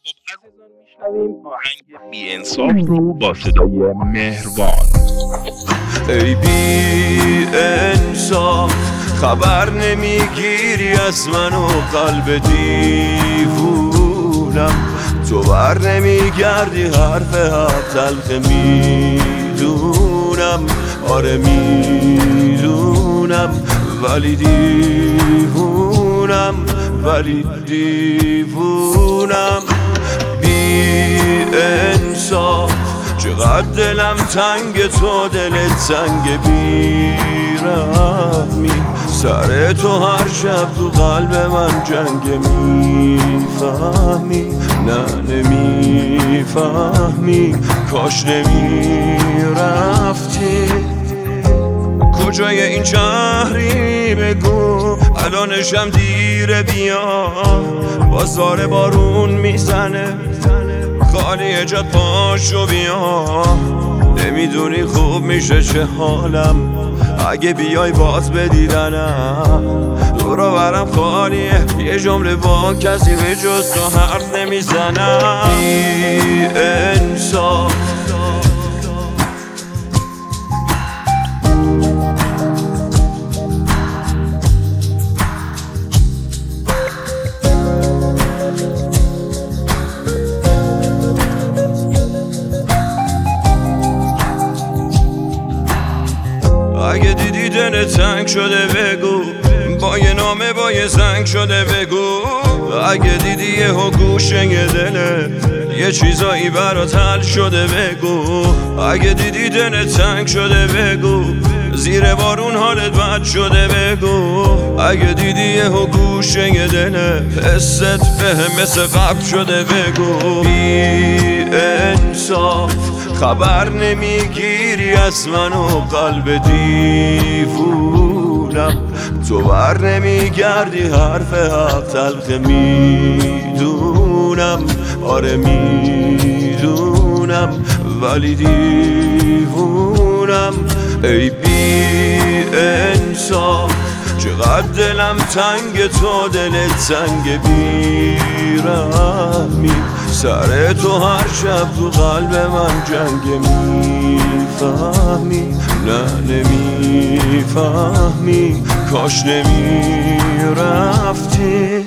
عزیزان میشنویم آهنگ بی انصاف رو با صدای مهربان. ای بی انصاف خبر نمیگیری از من و قلب دیوونم، تو بر نمیگردی حرف حق تلخ میدونم، آره میدونم، ولی دیوونم، ولی دیوونم. بی انصاف چقدر دلم تنگ، تو دلت تنگ، بیرحمی سر تو هر شب تو قلب من جنگ، میفهمی نه نمیفهمی، کاش نمیرفتی. کجای این شهری بگو، الانشم دیره، بیا بازار بارون میزنه، خالی جات پاشو بیا. نمیدونی خوب میشه چه حالم اگه بیای باز بدیدنم، دورو برم خالیه، یه جمله با کسی به جز تو حرف نمیزنم. بی انصاف اگه دیدی دل تنگ شده بگو، با یه نامه با یه زنگ شده بگو. اگه دیدی یه گوشه یه دله یه چیزایی برات حل شده بگو. اگه دیدی دل تنگ شده بگو، زیر بارون حالت بد شده بگو. اگه دیدی یه گوشه یه دله حست به مثل قبل شده بگو. بی انصاف خبر نمیگیری از من و قلب دیوونم، تو بر نمیگردی حرف حق تلخ میدونم، آره میدونم، ولی دیوونم. ای بی انصاف چقدر دلم تنگ، تو دلت تنگ، بیرحمی سر تو هر شب تو قلب من جنگ، میفهمی نه نمیفهمی، کاش نمیرفتی.